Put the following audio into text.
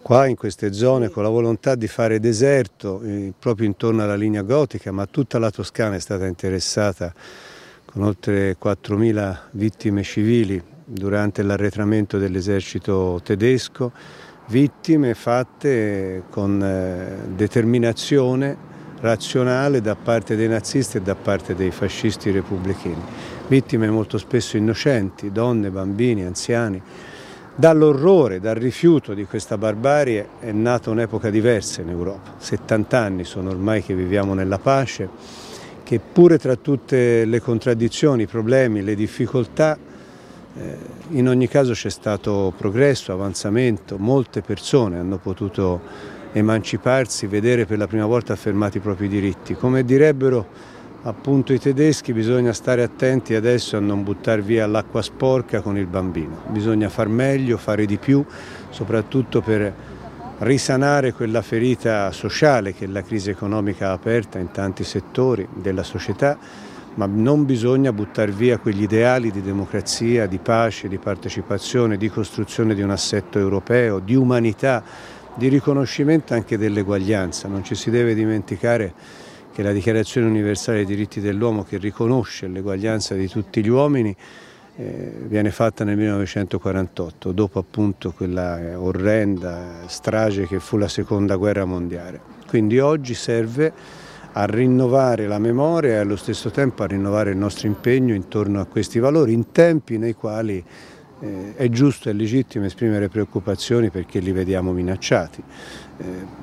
qua in queste zone con la volontà di fare deserto proprio intorno alla linea gotica, ma tutta la Toscana è stata interessata con oltre 4.000 vittime civili durante l'arretramento dell'esercito tedesco, vittime fatte con determinazione razionale da parte dei nazisti e da parte dei fascisti repubblichini. Vittime molto spesso innocenti, donne, bambini, anziani. Dall'orrore, dal rifiuto di questa barbarie è nata un'epoca diversa in Europa. 70 anni sono ormai che viviamo nella pace, che pure tra tutte le contraddizioni, i problemi, le difficoltà, in ogni caso c'è stato progresso, avanzamento, molte persone hanno potuto emanciparsi, vedere per la prima volta affermati i propri diritti. Come direbbero appunto i tedeschi, bisogna stare attenti adesso a non buttare via l'acqua sporca con il bambino. Bisogna far meglio, fare di più, soprattutto per risanare quella ferita sociale che la crisi economica ha aperta in tanti settori della società, ma non bisogna buttare via quegli ideali di democrazia, di pace, di partecipazione, di costruzione di un assetto europeo, di umanità, di riconoscimento anche dell'eguaglianza. Non ci si deve dimenticare che la Dichiarazione universale dei diritti dell'uomo, che riconosce l'eguaglianza di tutti gli uomini, viene fatta nel 1948, dopo appunto quella orrenda strage che fu la Seconda Guerra Mondiale. Quindi oggi serve a rinnovare la memoria e allo stesso tempo a rinnovare il nostro impegno intorno a questi valori, in tempi nei quali è giusto e legittimo esprimere preoccupazioni perché li vediamo minacciati.